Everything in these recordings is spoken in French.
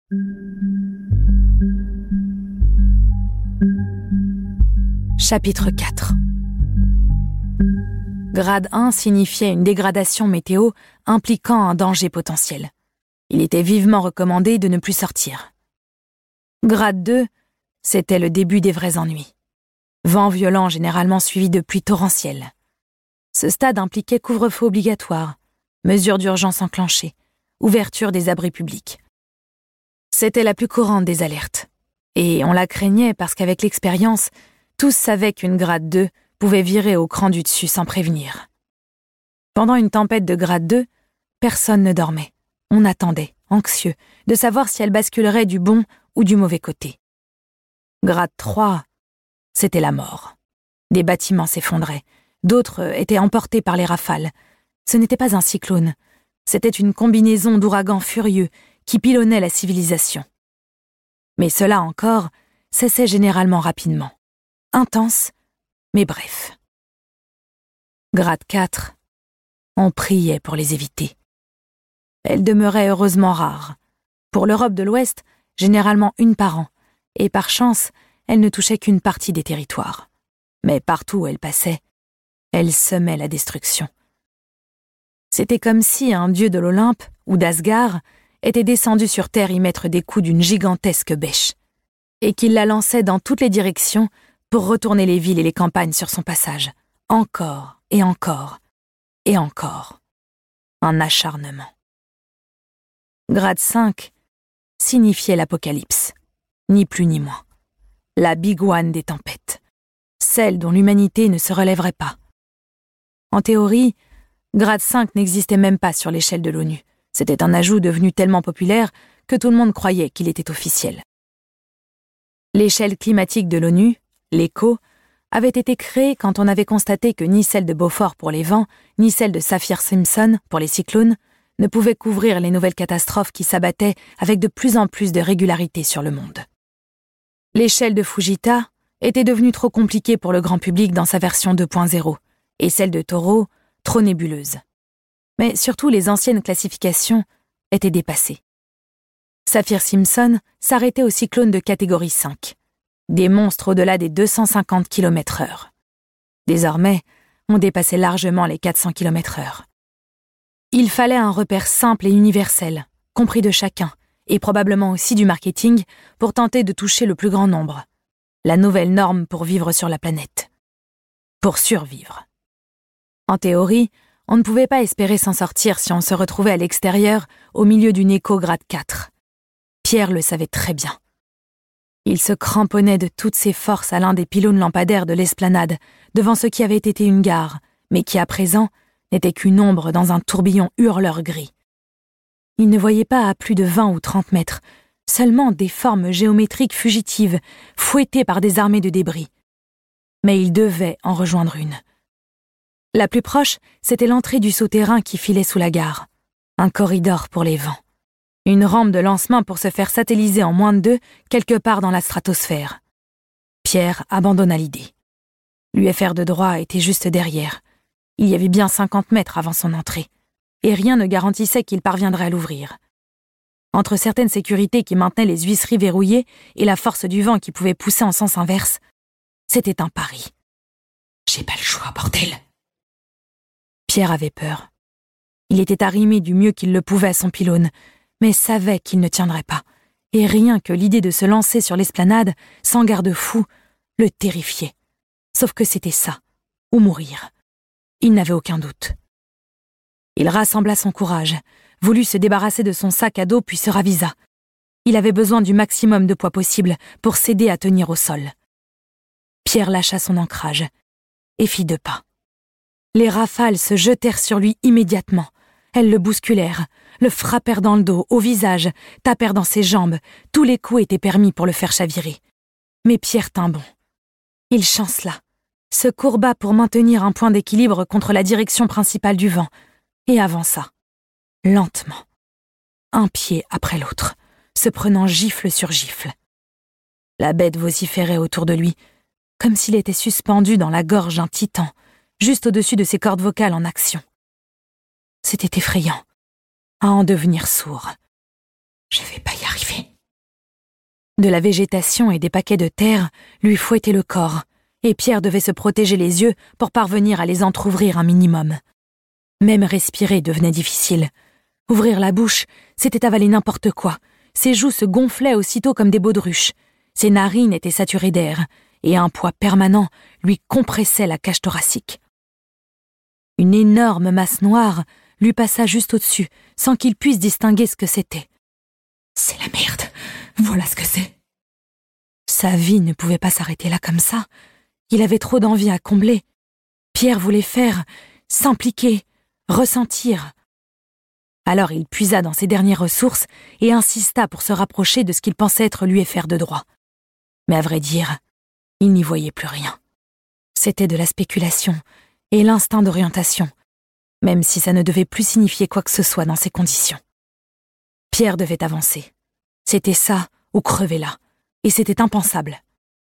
Chapitre 4. Grade 1 signifiait une dégradation météo impliquant un danger potentiel. Il était vivement recommandé de ne plus sortir. Grade 2, c'était le début des vrais ennuis. Vent violent généralement suivi de pluies torrentielles. Ce stade impliquait couvre-feu obligatoire, mesures d'urgence enclenchées, ouverture des abris publics. C'était la plus courante des alertes. Et on la craignait parce qu'avec l'expérience, tous savaient qu'une grade 2 pouvait virer au cran du dessus sans prévenir. Pendant une tempête de grade 2, personne ne dormait. On attendait, anxieux, de savoir si elle basculerait du bon ou du mauvais côté. Grade 3, c'était la mort. Des bâtiments s'effondraient, d'autres étaient emportés par les rafales. Ce n'était pas un cyclone, c'était une combinaison d'ouragans furieux qui pilonnaient la civilisation. Mais cela encore cessait généralement rapidement. Intense, mais bref. Grade 4, on priait pour les éviter. Elles demeuraient heureusement rares. Pour l'Europe de l'Ouest, généralement une par an, et par chance, elles ne touchaient qu'une partie des territoires. Mais partout où elles passaient, elles semaient la destruction. C'était comme si un dieu de l'Olympe, ou d'Asgard, était descendu sur Terre y mettre des coups d'une gigantesque bêche, et qu'il la lançait dans toutes les directions pour retourner les villes et les campagnes sur son passage, encore et encore et encore. Un acharnement. Grade 5 signifiait l'apocalypse, ni plus ni moins. La big one des tempêtes, celle dont l'humanité ne se relèverait pas. En théorie, grade 5 n'existait même pas sur l'échelle de l'ONU. C'était un ajout devenu tellement populaire que tout le monde croyait qu'il était officiel. L'échelle climatique de l'ONU, l'ECHO, avait été créée quand on avait constaté que ni celle de Beaufort pour les vents, ni celle de Saffir-Simpson pour les cyclones ne pouvaient couvrir les nouvelles catastrophes qui s'abattaient avec de plus en plus de régularité sur le monde. L'échelle de Fujita était devenue trop compliquée pour le grand public dans sa version 2.0, et celle de Toro, trop nébuleuse. Mais surtout les anciennes classifications étaient dépassées. Saffir-Simpson s'arrêtait aux cyclones de catégorie 5, des monstres au-delà des 250 km/h. Désormais, on dépassait largement les 400 km/h. Il fallait un repère simple et universel, compris de chacun, et probablement aussi du marketing, pour tenter de toucher le plus grand nombre. La nouvelle norme pour vivre sur la planète. Pour survivre. En théorie, on ne pouvait pas espérer s'en sortir si on se retrouvait à l'extérieur, au milieu d'une écho grade 4. Pierre le savait très bien. Il se cramponnait de toutes ses forces à l'un des pylônes lampadaires de l'esplanade, devant ce qui avait été une gare, mais qui à présent n'était qu'une ombre dans un tourbillon hurleur gris. Il ne voyait pas à plus de 20 ou 30 mètres, seulement des formes géométriques fugitives, fouettées par des armées de débris. Mais il devait en rejoindre une. La plus proche, c'était l'entrée du souterrain qui filait sous la gare. Un corridor pour les vents. Une rampe de lancement pour se faire satelliser en moins de 2 quelque part dans la stratosphère. Pierre abandonna l'idée. L'UFR de droit était juste derrière. Il y avait bien 50 mètres avant son entrée, et rien ne garantissait qu'il parviendrait à l'ouvrir. Entre certaines sécurités qui maintenaient les huisseries verrouillées et la force du vent qui pouvait pousser en sens inverse, c'était un pari. « J'ai pas le choix, bordel !» Pierre avait peur. Il était arrimé du mieux qu'il le pouvait à son pylône, mais savait qu'il ne tiendrait pas, et rien que l'idée de se lancer sur l'esplanade, sans garde-fou, le terrifiait. Sauf que c'était ça, ou mourir. Il n'avait aucun doute. Il rassembla son courage, voulut se débarrasser de son sac à dos puis se ravisa. Il avait besoin du maximum de poids possible pour s'aider à tenir au sol. Pierre lâcha son ancrage et fit 2 pas. Les rafales se jetèrent sur lui immédiatement. Elles le bousculèrent, le frappèrent dans le dos, au visage, tapèrent dans ses jambes. Tous les coups étaient permis pour le faire chavirer. Mais Pierre tint bon. Il chancela, se courba pour maintenir un point d'équilibre contre la direction principale du vent, et avança, lentement, un pied après l'autre, se prenant gifle sur gifle. La bête vociférait autour de lui, comme s'il était suspendu dans la gorge d'un titan, juste au-dessus de ses cordes vocales en action. C'était effrayant, à en devenir sourd. « Je vais pas y arriver, De la végétation et des paquets de terre lui fouettaient le corps, et Pierre devait se protéger les yeux pour parvenir à les entr'ouvrir un minimum. Même respirer devenait difficile. Ouvrir la bouche, c'était avaler n'importe quoi. Ses joues se gonflaient aussitôt comme des baudruches. Ses narines étaient saturées d'air, et un poids permanent lui compressait la cage thoracique. Une énorme masse noire lui passa juste au-dessus, sans qu'il puisse distinguer ce que c'était. C'est la merde, voilà ce que c'est. Sa vie ne pouvait pas s'arrêter là comme ça. Il avait trop d'envie à combler. Pierre voulait faire, s'impliquer, ressentir. Alors il puisa dans ses dernières ressources et insista pour se rapprocher de ce qu'il pensait être l'UFR de droit. Mais à vrai dire, il n'y voyait plus rien. C'était de la spéculation et l'instinct d'orientation, même si ça ne devait plus signifier quoi que ce soit dans ces conditions. Pierre devait avancer. C'était ça ou crever là, et c'était impensable.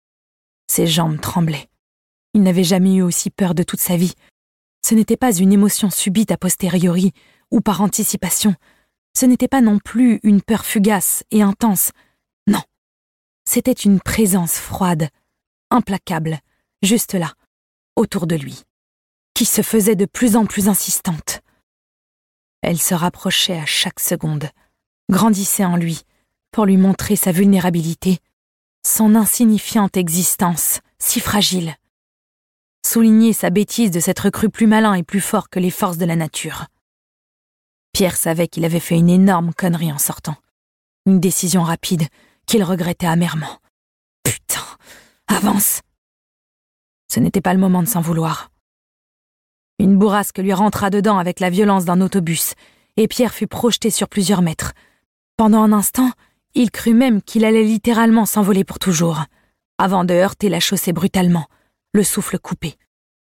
Ses jambes tremblaient. Il n'avait jamais eu aussi peur de toute sa vie. Ce n'était pas une émotion subite a posteriori ou par anticipation. Ce n'était pas non plus une peur fugace et intense. Non. C'était une présence froide, implacable, juste là, autour de lui, qui se faisait de plus en plus insistante. Elle se rapprochait à chaque seconde, grandissait en lui, pour lui montrer sa vulnérabilité, son insignifiante existence, si fragile. Souligner sa bêtise de s'être cru plus malin et plus fort que les forces de la nature. Pierre savait qu'il avait fait une énorme connerie en sortant. Une décision rapide qu'il regrettait amèrement. Putain, avance! Ce n'était pas le moment de s'en vouloir. Une bourrasque lui rentra dedans avec la violence d'un autobus, et Pierre fut projeté sur plusieurs mètres. Pendant un instant, il crut même qu'il allait littéralement s'envoler pour toujours, avant de heurter la chaussée brutalement, le souffle coupé.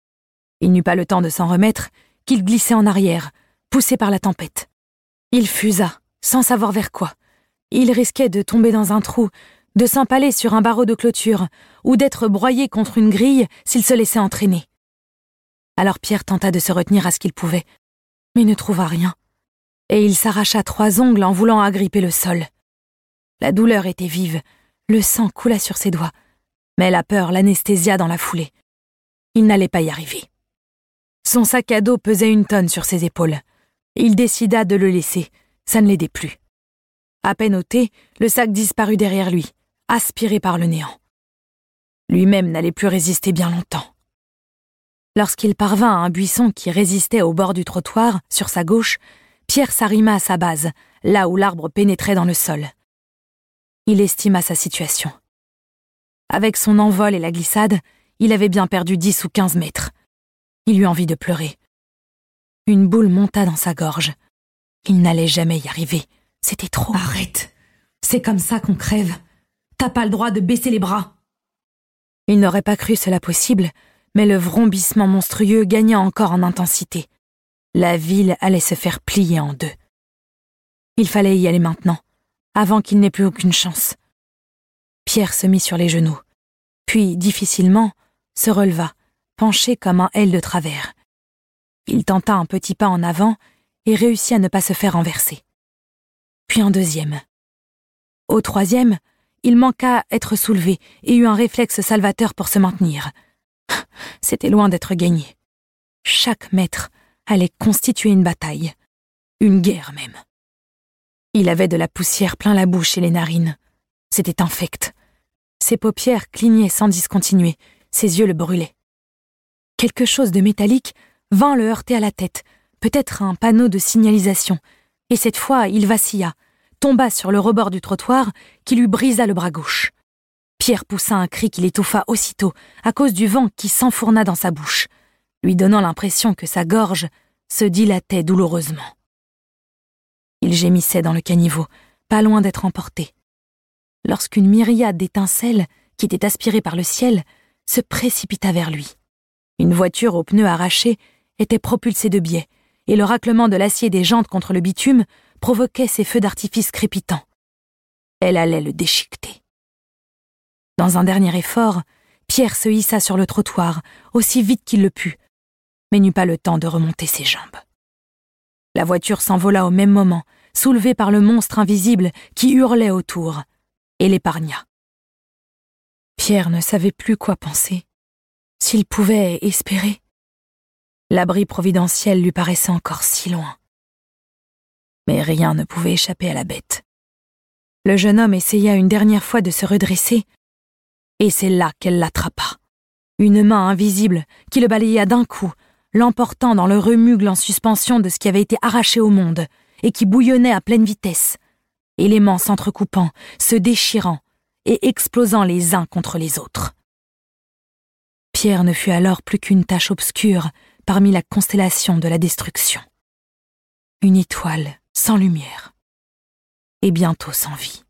Il n'eut pas le temps de s'en remettre qu'il glissait en arrière, poussé par la tempête. Il fusa, sans savoir vers quoi. Il risquait de tomber dans un trou, de s'empaler sur un barreau de clôture, ou d'être broyé contre une grille s'il se laissait entraîner. Alors Pierre tenta de se retenir à ce qu'il pouvait, mais ne trouva rien, et il s'arracha 3 ongles en voulant agripper le sol. La douleur était vive, le sang coula sur ses doigts, mais la peur l'anesthésia dans la foulée. Il n'allait pas y arriver. Son sac à dos pesait 1 tonne sur ses épaules. Il décida de le laisser, ça ne l'aidait plus. À peine ôté, le sac disparut derrière lui, aspiré par le néant. Lui-même n'allait plus résister bien longtemps. Lorsqu'il parvint à un buisson qui résistait au bord du trottoir, sur sa gauche, Pierre s'arrima à sa base, là où l'arbre pénétrait dans le sol. Il estima sa situation. Avec son envol et la glissade, il avait bien perdu 10 ou 15 mètres. Il eut envie de pleurer. Une boule monta dans sa gorge. Il n'allait jamais y arriver. C'était trop. Arrête. C'est comme ça qu'on crève. T'as pas le droit de baisser les bras. Il n'aurait pas cru cela possible, mais le vrombissement monstrueux gagna encore en intensité. La ville allait se faire plier en 2. Il fallait y aller maintenant, avant qu'il n'ait plus aucune chance. Pierre se mit sur les genoux, puis, difficilement, se releva, penché comme un L de travers. Il tenta un petit pas en avant et réussit à ne pas se faire renverser. Puis un 2e. Au 3e, il manqua être soulevé et eut un réflexe salvateur pour se maintenir. C'était loin d'être gagné. Chaque mètre allait constituer une bataille, une guerre même. Il avait de la poussière plein la bouche et les narines. C'était infect. Ses paupières clignaient sans discontinuer, ses yeux le brûlaient. Quelque chose de métallique vint le heurter à la tête, peut-être un panneau de signalisation, et cette fois il vacilla, tomba sur le rebord du trottoir qui lui brisa le bras gauche. Pierre poussa un cri qu'il étouffa aussitôt à cause du vent qui s'enfourna dans sa bouche, lui donnant l'impression que sa gorge se dilatait douloureusement. Il gémissait dans le caniveau, pas loin d'être emporté, lorsqu'une myriade d'étincelles, qui étaient aspirées par le ciel, se précipita vers lui. Une voiture aux pneus arrachés était propulsée de biais, et le raclement de l'acier des jantes contre le bitume provoquait ces feux d'artifice crépitants. Elle allait le déchiqueter. Dans un dernier effort, Pierre se hissa sur le trottoir, aussi vite qu'il le put, mais n'eut pas le temps de remonter ses jambes. La voiture s'envola au même moment, soulevée par le monstre invisible qui hurlait autour, et l'épargna. Pierre ne savait plus quoi penser. S'il pouvait espérer. L'abri providentiel lui paraissait encore si loin. Mais rien ne pouvait échapper à la bête. Le jeune homme essaya une dernière fois de se redresser, et c'est là qu'elle l'attrapa. Une main invisible qui le balaya d'un coup, l'emportant dans le remugle en suspension de ce qui avait été arraché au monde, et qui bouillonnait à pleine vitesse, éléments s'entrecoupant, se déchirant, et explosant les uns contre les autres. Pierre ne fut alors plus qu'une tache obscure parmi la constellation de la destruction. Une étoile sans lumière, et bientôt sans vie.